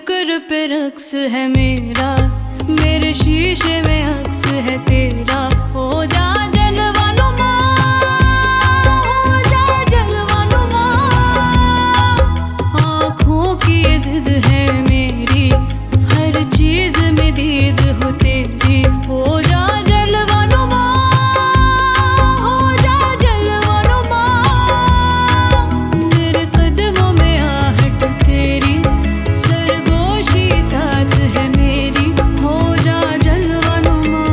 जिक्र पे रक्स है मेरा, मेरे शीशे में अक्स है तेरा। हो जा जलवा नुमा, हो जा जलवा नुमा, आँखों की ये जिद है मेरी, हर चीज में दीद हो तेरी। हो जा जलवा नुमा, हो जा जलवा नुमा, मेरे कदमों में आहट तेरी, सरगोशी साथ है मेरी। हो जा जलवा नुमा,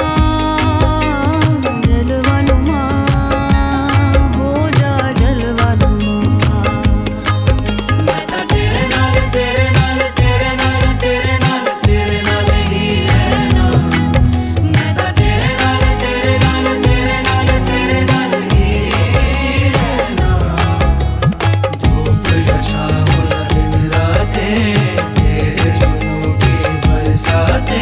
जलवा नुमा, हो जा जलवा नुमा। मैं तो तेरे नाल तेरे नाल तेरे नाल तेरे नाल तेरे नाल ही रहना। मैं तो तेरे नाल तेरे नाल तेरे नाल तेरे नाल ही रहना। धूप या छाँव या दिन रातें, तेरे जुनून की बरसातें।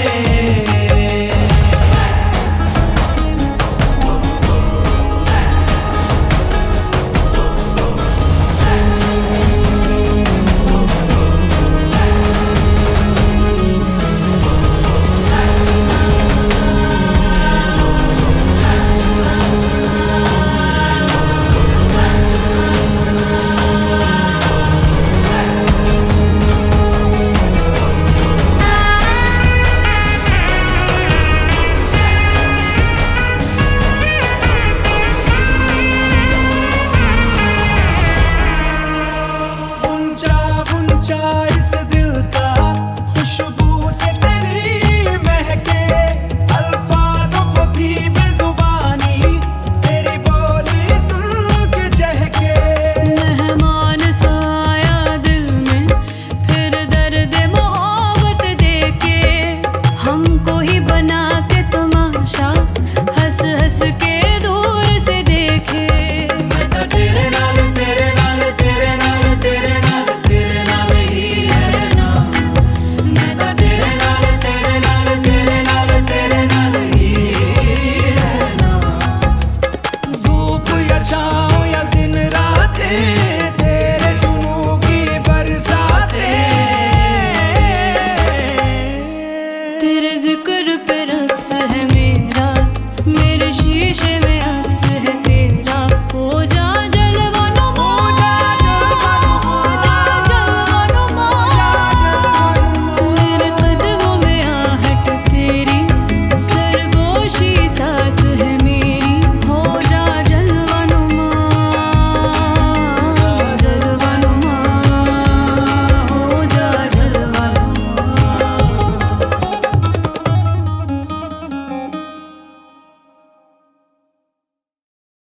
ऊंचा इस दिल का, खुशबू से तेरी महके, अल्फाजों को थी बेजुबानी, तेरी बोली सुन के चहके। मेहमान सा आया दिल में, फिर दर्द मोहब्बत देके, हमको ही बना के तमाशा, हंस हंस के दूर से देखे। मैं तो तेरे नाल तेरे नाल तेरे नाल तेरे नाल तेरे नाल ही रहना। मैं तो तेरे नाल तेरे नाल तेरे नाल तेरे नाल ही रहना। धूप या छाँव या दिन रातें, तेरे जुनून की बरसातें। तेरे जिक्र पे रक्स है